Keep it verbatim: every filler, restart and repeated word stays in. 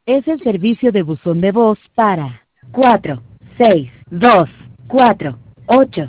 Es el servicio de buzón de voz para cuatro seis dos cuatro ocho